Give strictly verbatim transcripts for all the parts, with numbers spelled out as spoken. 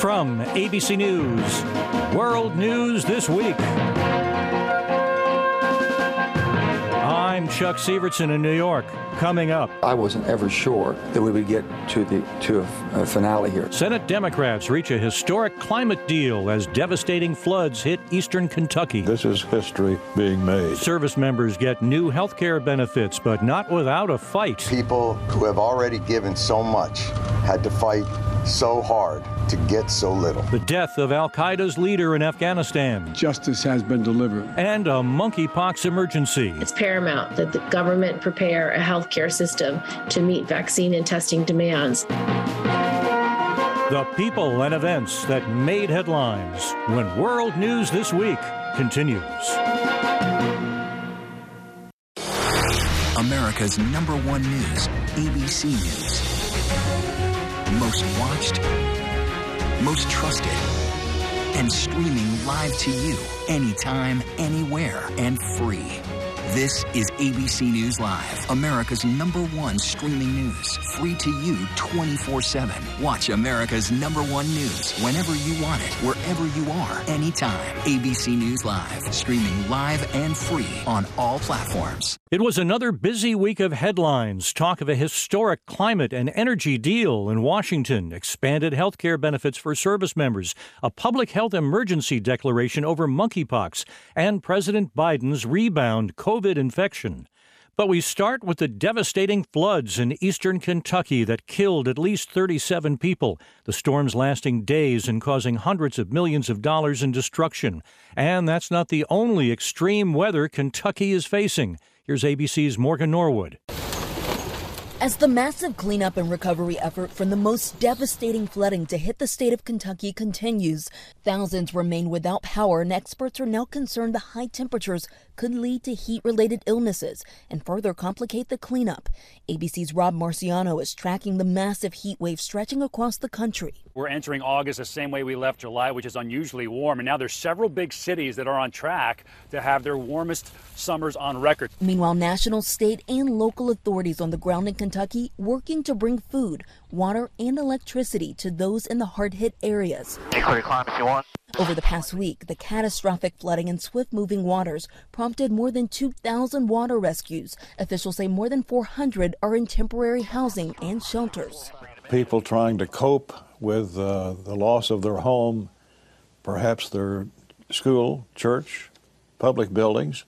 From A B C News, World News This Week. I'm Chuck Sievertson in New York. Coming up, I wasn't ever sure that we would get to the to a, a finale here. Senate Democrats reach a historic climate deal as devastating floods hit eastern Kentucky. This is history being made. Service members get new health care benefits, but not without a fight. People who have already given so much had to fight so hard to get so little. The death of al-Qaeda's leader in Afghanistan. Justice has been delivered. And a monkeypox emergency. It's paramount that the government prepare a healthcare system to meet vaccine and testing demands. The people and events that made headlines when World News This Week continues. America's number one news, A B C News. Most watched, most trusted, and streaming live to you anytime, anywhere, and free. This is A B C News Live, America's number one streaming news. Free to you twenty-four seven. Watch America's number one news whenever you want it, wherever you are, anytime. A B C News Live, streaming live and free on all platforms. It was another busy week of headlines. Talk of a historic climate and energy deal in Washington, expanded health care benefits for service members, a public health emergency declaration over monkeypox, and President Biden's rebound COVID infection. But we start with the devastating floods in eastern Kentucky that killed at least thirty-seven people, the storms lasting days and causing hundreds of millions of dollars in destruction. And that's not the only extreme weather Kentucky is facing. Here's A B C's Morgan Norwood. As the massive cleanup and recovery effort from the most devastating flooding to hit the state of Kentucky continues, thousands remain without power, and experts are now concerned the high temperatures could lead to heat-related illnesses and further complicate the cleanup. A B C's Rob Marciano is tracking the massive heat wave stretching across the country. We're entering August the same way we left July, which is unusually warm, and now there's several big cities that are on track to have their warmest summers on record. Meanwhile, national, state, and local authorities on the ground in Kentucky working to bring food, water, and electricity to those in the hard-hit areas. Take your climb if you want. Over the past week, the catastrophic flooding and swift-moving waters prompted more than two thousand water rescues. Officials say more than four hundred are in temporary housing and shelters. People trying to cope with uh, the loss of their home, perhaps their school, church, public buildings.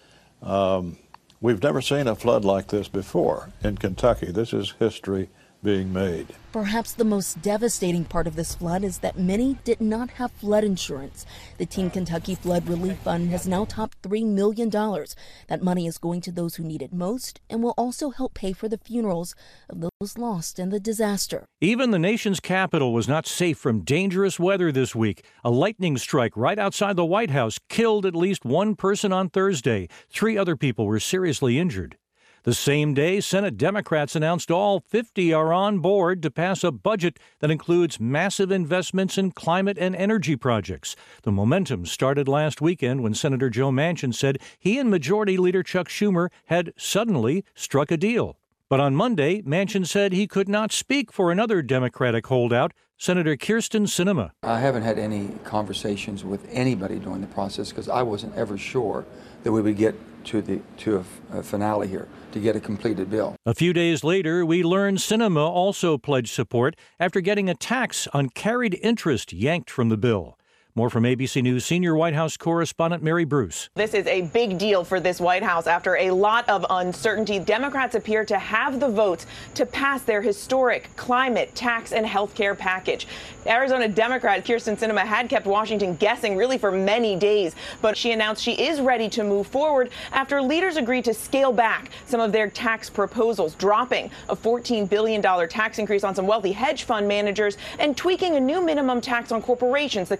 Um, we've never seen a flood like this before in Kentucky. This is history being made. Perhaps the most devastating part of this flood is that many did not have flood insurance. The Team Kentucky Flood Relief Fund has now topped three million dollars. That money is going to those who need it most and will also help pay for the funerals of those lost in the disaster. Even the nation's capital was not safe from dangerous weather this week. A lightning strike right outside the White House killed at least one person on Thursday. Three other people were seriously injured. The same day, Senate Democrats announced all fifty are on board to pass a budget that includes massive investments in climate and energy projects. The momentum started last weekend when Senator Joe Manchin said he and Majority Leader Chuck Schumer had suddenly struck a deal. But on Monday, Manchin said he could not speak for another Democratic holdout, Senator Kyrsten Sinema. I haven't had any conversations with anybody during the process because I wasn't ever sure that we would get to the to a, a finale here, to get a completed bill. A few days later, we learned Sinema also pledged support after getting a tax on carried interest yanked from the bill. More from A B C News senior White House correspondent Mary Bruce. This is a big deal for this White House. After a lot of uncertainty, Democrats appear to have the votes to pass their historic climate, tax, and health care package. Arizona Democrat Kyrsten Sinema had kept Washington guessing really for many days, but she announced she is ready to move forward after leaders agreed to scale back some of their tax proposals, dropping a fourteen billion dollars tax increase on some wealthy hedge fund managers and tweaking a new minimum tax on corporations that could help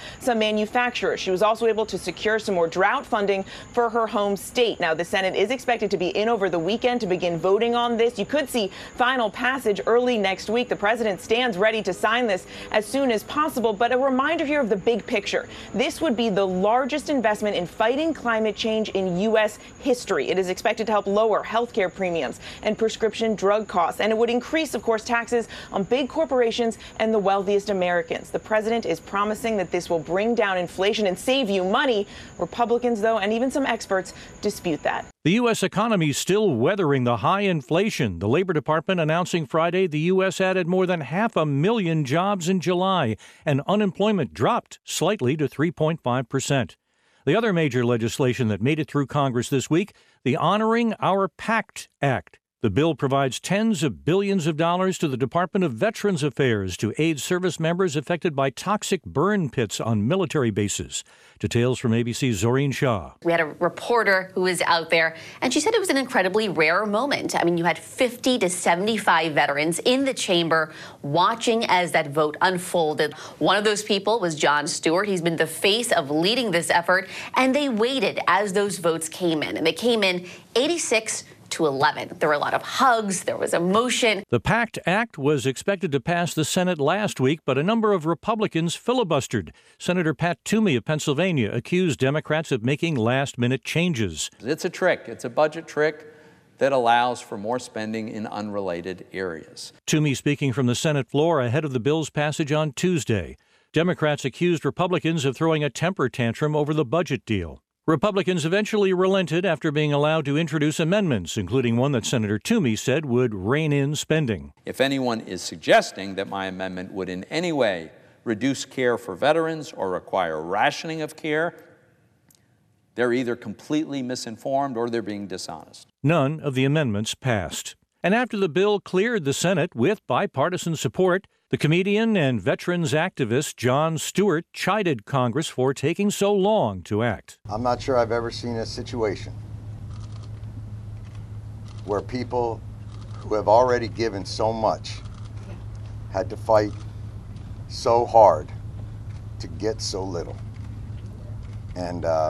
some manufacturers. She was also able to secure some more drought funding for her home state. Now, the Senate is expected to be in over the weekend to begin voting on this. You could see final passage early next week. The president stands ready to sign this as soon as possible. But a reminder here of the big picture. This would be the largest investment in fighting climate change in U S history. It is expected to help lower healthcare premiums and prescription drug costs. And it would increase, of course, taxes on big corporations and the wealthiest Americans. The president is promising that this will bring down inflation and save you money. Republicans, though, and even some experts dispute that. The U S economy is still weathering the high inflation. The Labor Department announcing Friday the U S added more than half a million jobs in July, and unemployment dropped slightly to three point five percent. The other major legislation that made it through Congress this week, the Honoring Our Pact Act. The bill provides tens of billions of dollars to the Department of Veterans Affairs to aid service members affected by toxic burn pits on military bases. Details from A B C's Zoreen Shah. We had a reporter who was out there, and she said it was an incredibly rare moment. I mean, you had fifty to seventy-five veterans in the chamber watching as that vote unfolded. One of those people was Jon Stewart. He's been the face of leading this effort, and they waited as those votes came in, and they came in eighty-six to eleven. There were a lot of hugs. There was emotion. The PACT Act was expected to pass the Senate last week, but a number of Republicans filibustered. Senator Pat Toomey of Pennsylvania accused Democrats of making last-minute changes. It's a trick. It's a budget trick that allows for more spending in unrelated areas. Toomey speaking from the Senate floor ahead of the bill's passage on Tuesday. Democrats accused Republicans of throwing a temper tantrum over the budget deal. Republicans eventually relented after being allowed to introduce amendments, including one that Senator Toomey said would rein in spending. If anyone is suggesting that my amendment would in any way reduce care for veterans or require rationing of care, they're either completely misinformed or they're being dishonest. None of the amendments passed. And after the bill cleared the Senate with bipartisan support, the comedian and veterans activist Jon Stewart chided Congress for taking so long to act. I'm not sure I've ever seen a situation where people who have already given so much had to fight so hard to get so little. And uh,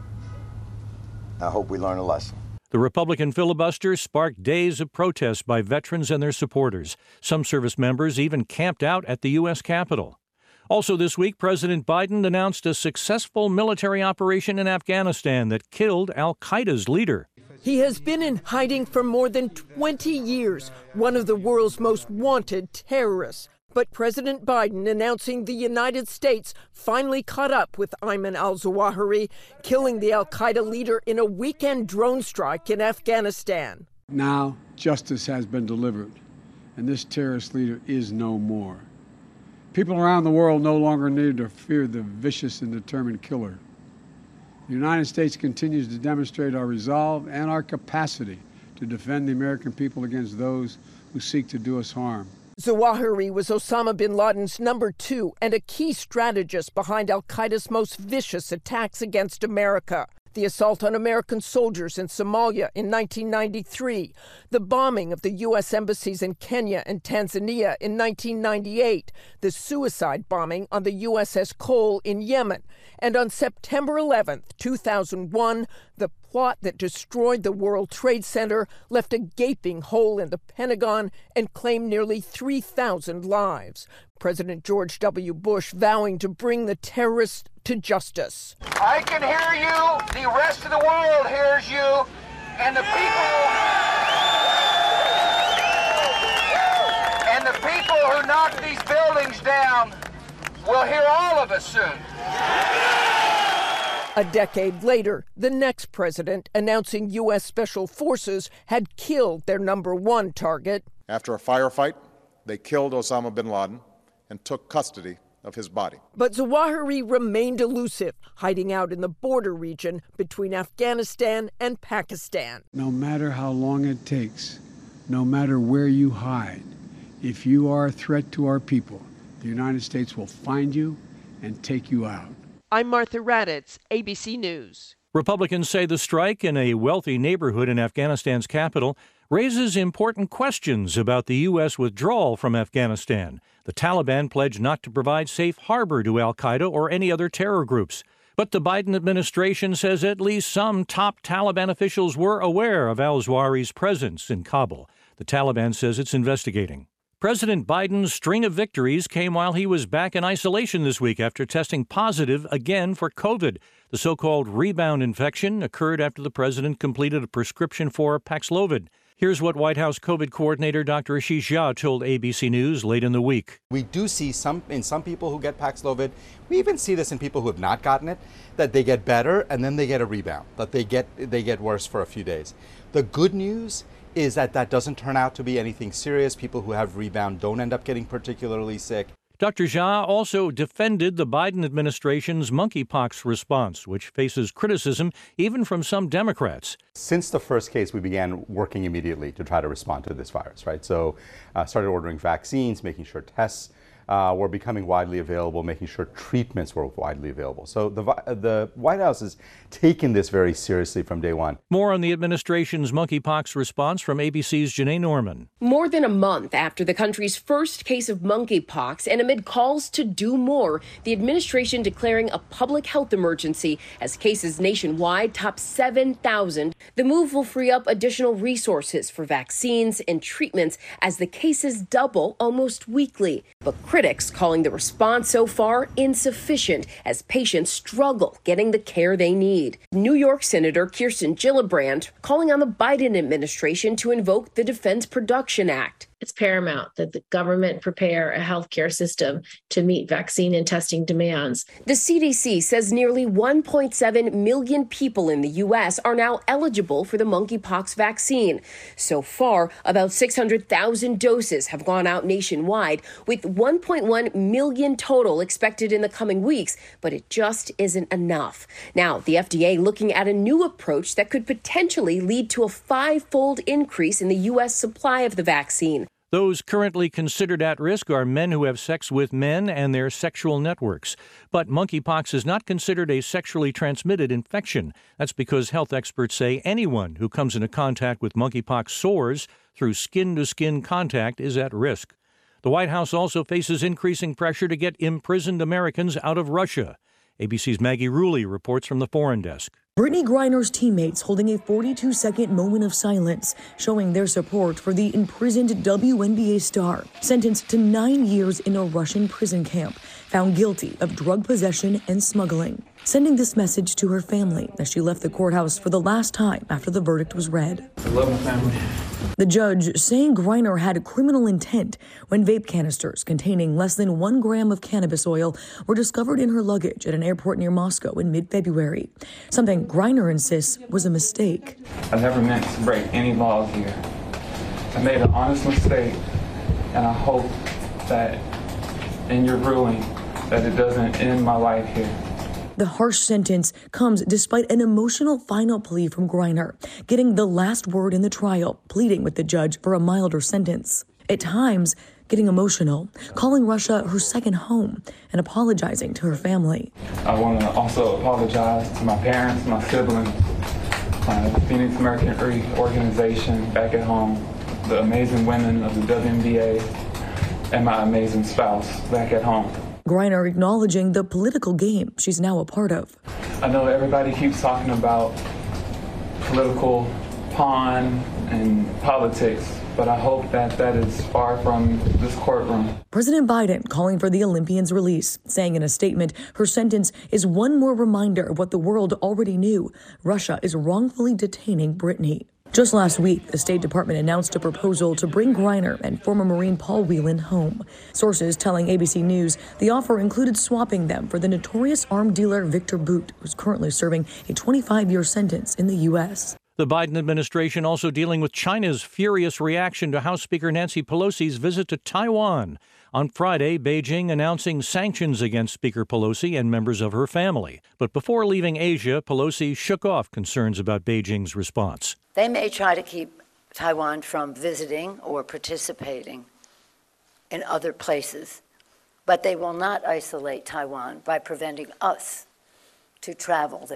I hope we learn a lesson. The Republican filibuster sparked days of protests by veterans and their supporters. Some service members even camped out at the U S Capitol. Also this week, President Biden announced a successful military operation in Afghanistan that killed al-Qaeda's leader. He has been in hiding for more than twenty years, one of the world's most wanted terrorists. But President Biden announcing the United States finally caught up with Ayman al-Zawahiri, killing the al-Qaeda leader in a weekend drone strike in Afghanistan. Now justice has been delivered, and this terrorist leader is no more. People around the world no longer need to fear the vicious and determined killer. The United States continues to demonstrate our resolve and our capacity to defend the American people against those who seek to do us harm. Zawahiri was Osama bin Laden's number two and a key strategist behind al-Qaeda's most vicious attacks against America. The assault on American soldiers in Somalia in nineteen ninety-three, the bombing of the U S embassies in Kenya and Tanzania in nineteen ninety-eight, the suicide bombing on the U S S Cole in Yemen, and on September eleventh, two thousand one, the plot that destroyed the World Trade Center, left a gaping hole in the Pentagon, and claimed nearly three thousand lives. President George W. Bush vowing to bring the terrorists to justice. I can hear you, the rest of the world hears you, and the people, and the people who knock these buildings down will hear all of us soon. A decade later, the next president announcing U S Special Forces had killed their number one target. After a firefight, they killed Osama bin Laden and took custody of his body. But Zawahiri remained elusive, hiding out in the border region between Afghanistan and Pakistan. No matter how long it takes, no matter where you hide, if you are a threat to our people, the United States will find you and take you out. I'm Martha Raddatz, A B C News. Republicans say the strike in a wealthy neighborhood in Afghanistan's capital raises important questions about the U S withdrawal from Afghanistan. The Taliban pledged not to provide safe harbor to al-Qaeda or any other terror groups. But the Biden administration says at least some top Taliban officials were aware of al-Zawahiri's presence in Kabul. The Taliban says it's investigating. President Biden's string of victories came while he was back in isolation this week after testing positive again for COVID. The so-called rebound infection occurred after the president completed a prescription for Paxlovid. Here's what White House COVID coordinator Doctor Ashish Jha told A B C News late in the week. We do see some in some people who get Paxlovid. We even see this in people who have not gotten it, that they get better and then they get a rebound, that they get they get worse for a few days. The good news is that that doesn't turn out to be anything serious. People who have rebound don't end up getting particularly sick. Doctor Jha also defended the Biden administration's monkeypox response, which faces criticism even from some Democrats. Since the first case, we began working immediately to try to respond to this virus, right? So uh, started ordering vaccines, making sure tests Uh, were becoming widely available, making sure treatments were widely available. So the the White House has taken this very seriously from day one. More on the administration's monkeypox response from A B C's Janae Norman. More than a month after the country's first case of monkeypox and amid calls to do more, the administration declaring a public health emergency as cases nationwide top seven thousand. The move will free up additional resources for vaccines and treatments as the cases double almost weekly. But critics calling the response so far insufficient as patients struggle getting the care they need. New York Senator Kirsten Gillibrand calling on the Biden administration to invoke the Defense Production Act. It's paramount that the government prepare a healthcare system to meet vaccine and testing demands. The C D C says nearly one point seven million people in the U S are now eligible for the monkeypox vaccine. So far, about six hundred thousand doses have gone out nationwide, with one point one million total expected in the coming weeks, but it just isn't enough. Now, the F D A looking at a new approach that could potentially lead to a five-fold increase in the U S supply of the vaccine. Those currently considered at risk are men who have sex with men and their sexual networks. But monkeypox is not considered a sexually transmitted infection. That's because health experts say anyone who comes into contact with monkeypox sores through skin-to-skin contact is at risk. The White House also faces increasing pressure to get imprisoned Americans out of Russia. A B C's Maggie Rulli reports from the Foreign Desk. Brittany Griner's teammates holding a forty-two second moment of silence, showing their support for the imprisoned W N B A star, sentenced to nine years in a Russian prison camp, found guilty of drug possession and smuggling, sending this message to her family as she left the courthouse for the last time after the verdict was read. I love my family. The judge saying Griner had criminal intent when vape canisters containing less than one gram of cannabis oil were discovered in her luggage at an airport near Moscow in mid-February, something Griner insists was a mistake. I never meant to break any laws here. I made an honest mistake, and I hope that in your ruling that it doesn't end my life here. The harsh sentence comes despite an emotional final plea from Griner, getting the last word in the trial, pleading with the judge for a milder sentence. At times, getting emotional, calling Russia her second home, and apologizing to her family. I want to also apologize to my parents, my siblings, my Phoenix Mercury organization back at home, the amazing women of the W N B A, and my amazing spouse back at home. Griner acknowledging the political game she's now a part of. I know everybody keeps talking about political pawn and politics, but I hope that that is far from this courtroom. President Biden calling for the Olympians' release, saying in a statement her sentence is one more reminder of what the world already knew. Russia is wrongfully detaining Brittany. Just last week, the State Department announced a proposal to bring Griner and former Marine Paul Whelan home. Sources telling A B C News the offer included swapping them for the notorious arms dealer Victor Bout, who's currently serving a twenty-five year sentence in the U S. The Biden administration also dealing with China's furious reaction to House Speaker Nancy Pelosi's visit to Taiwan. On Friday, Beijing announcing sanctions against Speaker Pelosi and members of her family. But before leaving Asia, Pelosi shook off concerns about Beijing's response. They may try to keep Taiwan from visiting or participating in other places, but they will not isolate Taiwan by preventing us to travel there.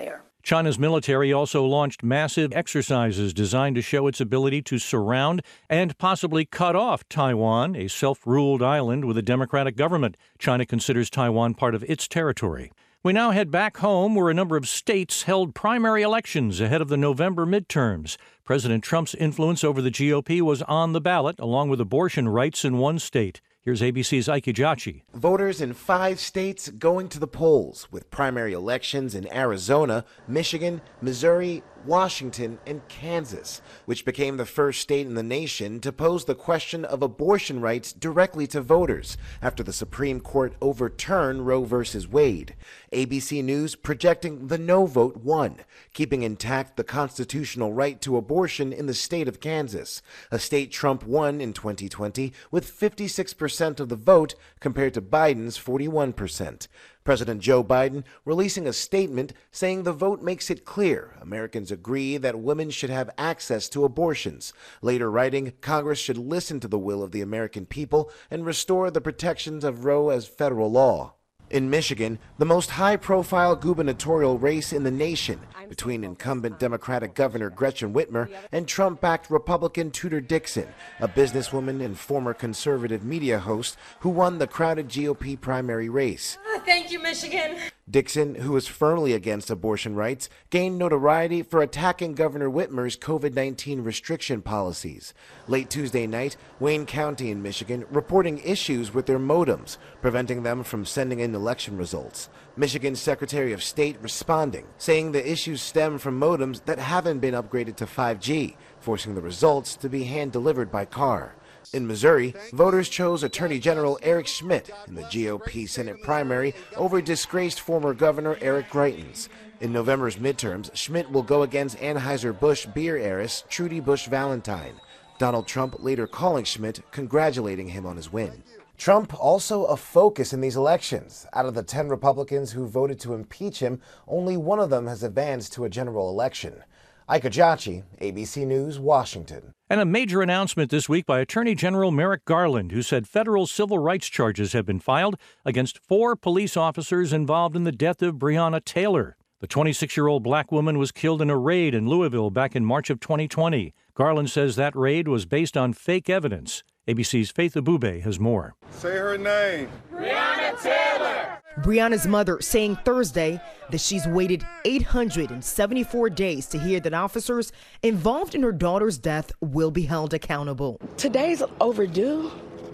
China's military also launched massive exercises designed to show its ability to surround and possibly cut off Taiwan, a self-ruled island with a democratic government. China considers Taiwan part of its territory. We now head back home where a number of states held primary elections ahead of the November midterms. President Trump's influence over the G O P was on the ballot, along with abortion rights in one state. Here's A B C's Ike Ejiochi. Voters in five states going to the polls with primary elections in Arizona, Michigan, Missouri, Washington, and Kansas, which became the first state in the nation to pose the question of abortion rights directly to voters after the Supreme Court overturned Roe versus Wade. A B C News projecting the no vote won, keeping intact the constitutional right to abortion in the state of Kansas, a state Trump won in twenty twenty with fifty-six percent of the vote compared to Biden's forty-one percent. President Joe Biden releasing a statement saying the vote makes it clear Americans agree that women should have access to abortions, later writing Congress should listen to the will of the American people and restore the protections of Roe as federal law. In Michigan, the most high-profile gubernatorial race in the nation between incumbent Democratic Governor Gretchen Whitmer and Trump-backed Republican Tudor Dixon, a businesswoman and former conservative media host who won the crowded G O P primary race. Thank you, Michigan. Dixon, who was firmly against abortion rights, gained notoriety for attacking Governor Whitmer's COVID nineteen restriction policies. Late Tuesday night, Wayne County in Michigan reporting issues with their modems, preventing them from sending in election results. Michigan's Secretary of State responding, saying the issues stem from modems that haven't been upgraded to five G, forcing the results to be hand-delivered by car. In Missouri, voters chose Attorney General Eric Schmitt in the G O P Senate primary over disgraced former Governor Eric Greitens. In November's midterms, Schmitt will go against Anheuser-Busch beer heiress Trudy Busch Valentine. Donald Trump later calling Schmitt, congratulating him on his win. Trump also a focus in these elections. Out of the ten Republicans who voted to impeach him, only one of them has advanced to a general election. Ike Ejiochi, A B C News, Washington. And a major announcement this week by Attorney General Merrick Garland, who said federal civil rights charges have been filed against four police officers involved in the death of Breonna Taylor. The twenty-six-year-old black woman was killed in a raid in Louisville back in March of twenty twenty. Garland says that raid was based on fake evidence. A B C's Faith Abube has more. Say her name. Breonna Taylor. Breonna's mother saying Thursday that she's waited eight hundred seventy-four days to hear that officers involved in her daughter's death will be held accountable. Today's overdue,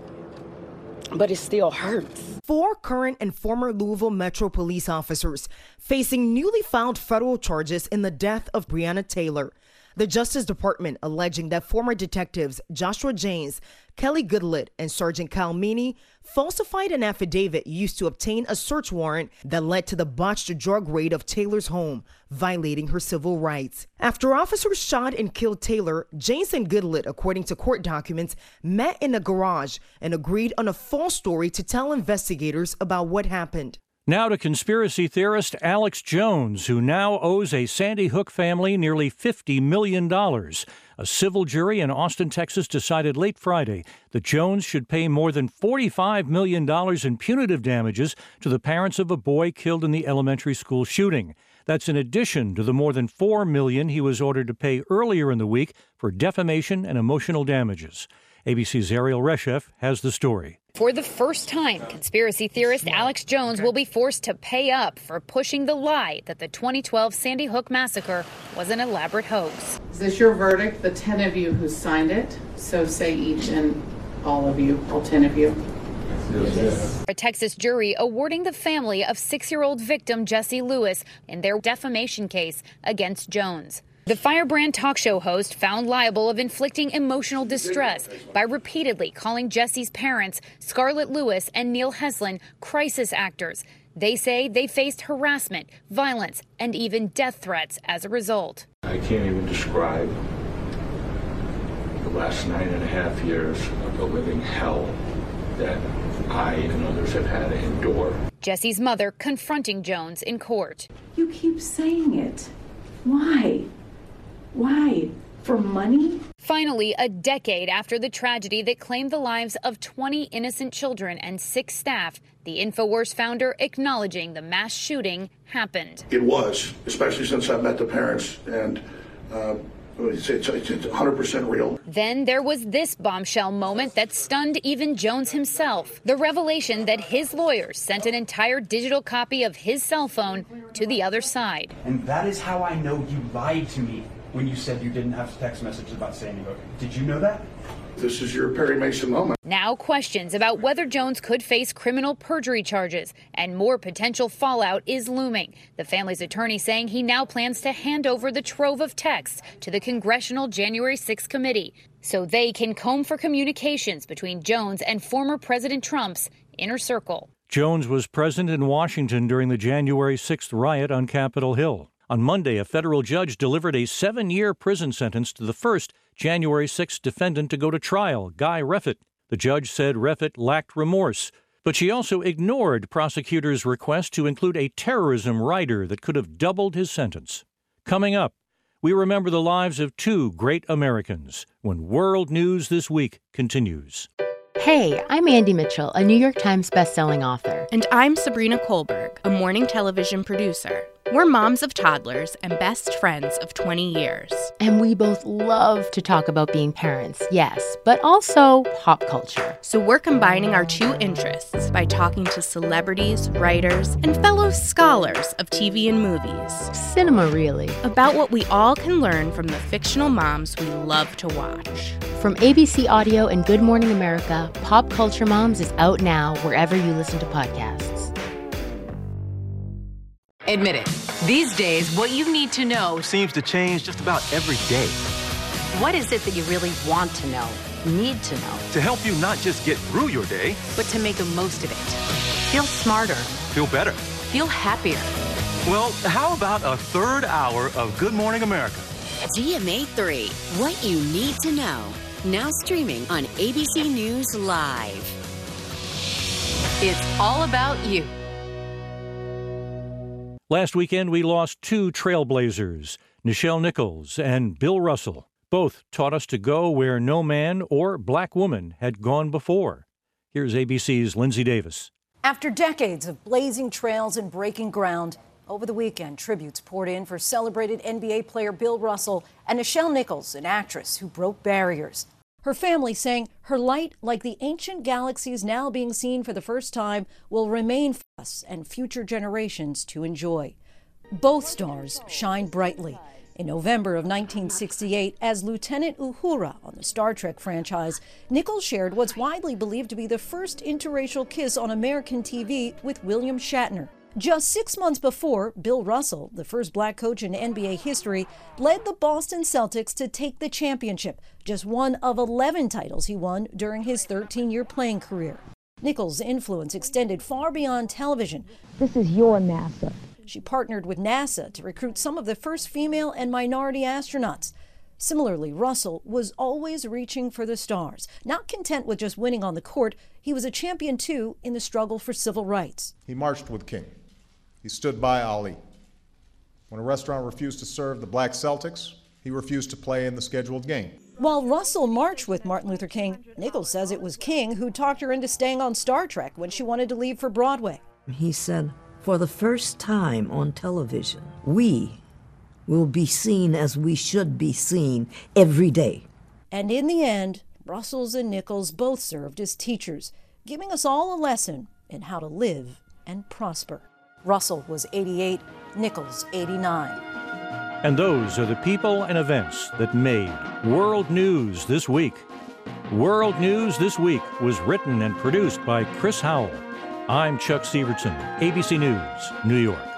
but it still hurts. Four current and former Louisville Metro police officers facing newly filed federal charges in the death of Breonna Taylor. The Justice Department alleging that former detectives Joshua James, Kelly Goodlett, and Sergeant Kyle Meany falsified an affidavit used to obtain a search warrant that led to the botched drug raid of Taylor's home, violating her civil rights. After officers shot and killed Taylor, James and Goodlett, according to court documents, met in a garage and agreed on a false story to tell investigators about what happened. Now to conspiracy theorist Alex Jones, who now owes a Sandy Hook family nearly fifty million dollars. A civil jury in Austin, Texas decided late Friday that Jones should pay more than forty-five million dollars in punitive damages to the parents of a boy killed in the elementary school shooting. That's in addition to the more than four million dollars he was ordered to pay earlier in the week for defamation and emotional damages. A B C's Ariel Reshef has the story. For the first time, conspiracy theorist Alex Jones will be forced to pay up for pushing the lie that the twenty twelve Sandy Hook massacre was an elaborate hoax. Is this your verdict, the ten of you who signed it? So say each and all of you, all ten of you. Yes. A Texas jury awarding the family of six-year-old victim Jesse Lewis in their defamation case against Jones. The Firebrand talk show host found liable of inflicting emotional distress by repeatedly calling Jesse's parents, Scarlett Lewis and Neil Heslin, crisis actors. They say they faced harassment, violence, and even death threats as a result. I can't even describe the last nine and a half years of the living hell that I and others have had to endure. Jesse's mother confronting Jones in court. You keep saying it. Why? Why? For money? Finally, a decade after the tragedy that claimed the lives of twenty innocent children and six staff, the InfoWars founder acknowledging the mass shooting happened. It was, especially since I met the parents, and uh, it's, it's, it's one hundred percent real. Then there was this bombshell moment that stunned even Jones himself. The revelation that his lawyers sent an entire digital copy of his cell phone to the other side. And that is how I know you lied to me when you said you didn't have text messages about Sandy Hook. Did you know that? This is your Perry Mason moment. Now questions about whether Jones could face criminal perjury charges, and more potential fallout is looming. The family's attorney saying he now plans to hand over the trove of texts to the Congressional January sixth committee so they can comb for communications between Jones and former President Trump's inner circle. Jones was present in Washington during the January sixth riot on Capitol Hill. On Monday, a federal judge delivered a seven-year prison sentence to the first January sixth defendant to go to trial, Guy Reffitt. The judge said Reffitt lacked remorse, but she also ignored prosecutors' request to include a terrorism rider that could have doubled his sentence. Coming up, we remember the lives of two great Americans when World News This Week continues. Hey, I'm Andy Mitchell, a New York Times bestselling author. And I'm Sabrina Kohlberg, a morning television producer. We're moms of toddlers and best friends of twenty years. And we both love to talk about being parents, yes, but also pop culture. So we're combining our two interests by talking to celebrities, writers, and fellow scholars of T V and movies. Cinema, really. About what we all can learn from the fictional moms we love to watch. From A B C Audio and Good Morning America, Pop Culture Moms is out now wherever you listen to podcasts. Admit it. These days, what you need to know seems to change just about every day. What is it that you really want to know, need to know? To help you not just get through your day, but to make the most of it. Feel smarter. Feel better. Feel happier. Well, how about a third hour of Good Morning America? D M A three, what you need to know. Now streaming on A B C News Live. It's all about you. Last weekend, we lost two trailblazers, Nichelle Nichols and Bill Russell. Both taught us to go where no man or black woman had gone before. Here's A B C's Lindsay Davis. After decades of blazing trails and breaking ground, over the weekend, tributes poured in for celebrated N B A player Bill Russell and Nichelle Nichols, an actress who broke barriers. Her family saying her light, like the ancient galaxies now being seen for the first time, will remain for us and future generations to enjoy. Both stars shine brightly. In November of nineteen sixty-eight, as Lieutenant Uhura on the Star Trek franchise, Nichols shared what's widely believed to be the first interracial kiss on American T V with William Shatner. Just six months before, Bill Russell, the first black coach in N B A history, led the Boston Celtics to take the championship, just one of eleven titles he won during his thirteen-year playing career. Nichols' influence extended far beyond television. This is your NASA. She partnered with NASA to recruit some of the first female and minority astronauts. Similarly, Russell was always reaching for the stars. Not content with just winning on the court, he was a champion, too, in the struggle for civil rights. He marched with King. He stood by Ali. When a restaurant refused to serve the black Celtics, he refused to play in the scheduled game. While Russell marched with Martin Luther King, Nichols says it was King who talked her into staying on Star Trek when she wanted to leave for Broadway. He said, for the first time on television, we will be seen as we should be seen every day. And in the end, Russell and Nichols both served as teachers, giving us all a lesson in how to live and prosper. Russell was eighty-eight, Nichols eighty-nine. And those are the people and events that made World News This Week. World News This Week was written and produced by Chris Howell. I'm Chuck Severson, A B C News, New York.